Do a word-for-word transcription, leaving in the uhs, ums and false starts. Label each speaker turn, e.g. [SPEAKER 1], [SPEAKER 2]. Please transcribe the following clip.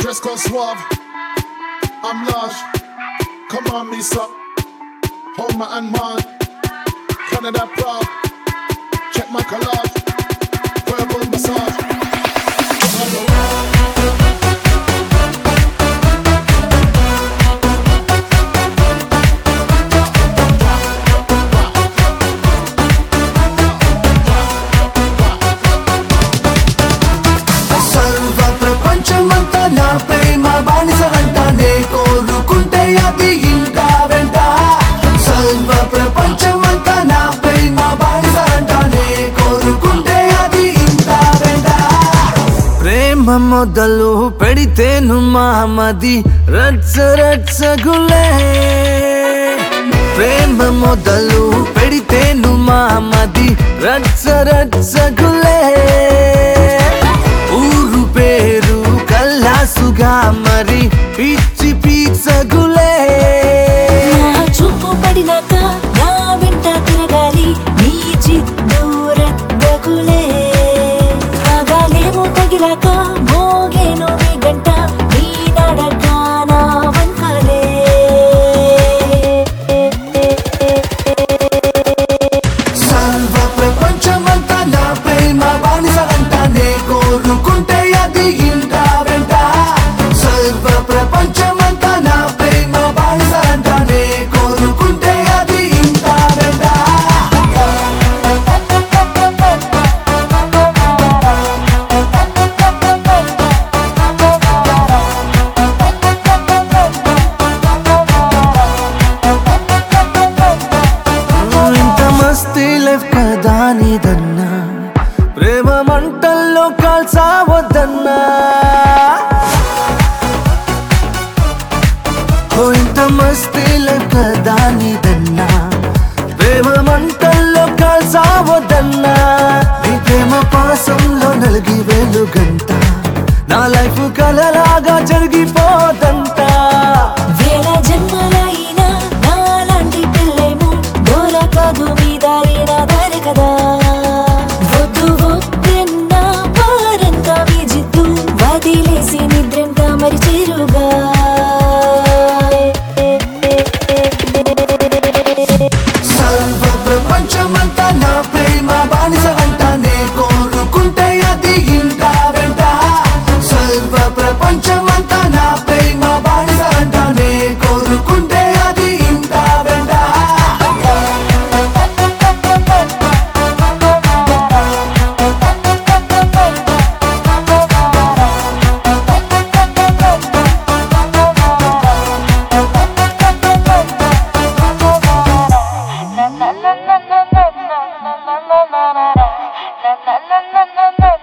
[SPEAKER 1] dress code suave. I'm large. Come on, me suck. Home and man. Canada proud. Check my collage. Verbal massage.
[SPEAKER 2] నా ప్రేమ బానిస అంటానే కోరుకుంటే అది ఇంకా వెంట సర్వ ప్రపంచమంతా నా ప్రేమ బానిస అంటానే కోరుకుంటే అది ఇంకా వెంట ప్రేమ మొదలు పెడితేను మామది రచ్చ రచ్చగులే ప్రేమ మొదలు పెడితేను మామది రచ్చ రచ్చగులే ఊరు పేరు కల్లాసుగా మరి పిచ్చి పీచగులే
[SPEAKER 3] నా చూపు పడినాక నా వెంట తిరగాలి నీ జిద్దు రద్దగులే ఆగాలేమో తగిలాక మోగేను నీ గంట నీ నడక నా వంకలే
[SPEAKER 2] సర్వ ప్రపంచమంతా నా ప్రేమ బానిస అంటానే కోరుకుంటే అది ఇంకా వెంట సర్వ ప్రపంచమంతా నా ప్రేమ బానిస అంటానే కోరుకుంటే అది ఇంకా వెంట ఇంత మస్తీ లైఫ్ కదా నీదన్నా ప్రేమ మంటల్లో కాల్సావద్దన్నా ఓ ఇంత మస్తీ లైఫ్ కదా నీదన్నా ప్రేమ మంటల్లో కాల్సావద్దన్నా నీ ప్రేమ పాసంలో నలిగి వెలుగంట నా లైఫ్ కలలాగా జరిగిపోదంట
[SPEAKER 3] వేల జన్మలైనా నాలాంటి పిల్లేమో దొరకదు మీ దారి నా దారి కదా వద్దు వద్దన్నా వారంతా మీ జిద్దు వదిలేసి నిద్రంతా మరి చేరుగా
[SPEAKER 2] సర్వ ప్రపంచమంతా నా ప్రేమ బానిస అంటానే కోరుకుంటే అది ఇంకా వెంట సర్వ ప్రపంచమంతా నా ప్రేమ బానిస అంటానే కోరుకుంటే అది ఇంకా వెంట
[SPEAKER 3] na na na na na na na na na na na na na na na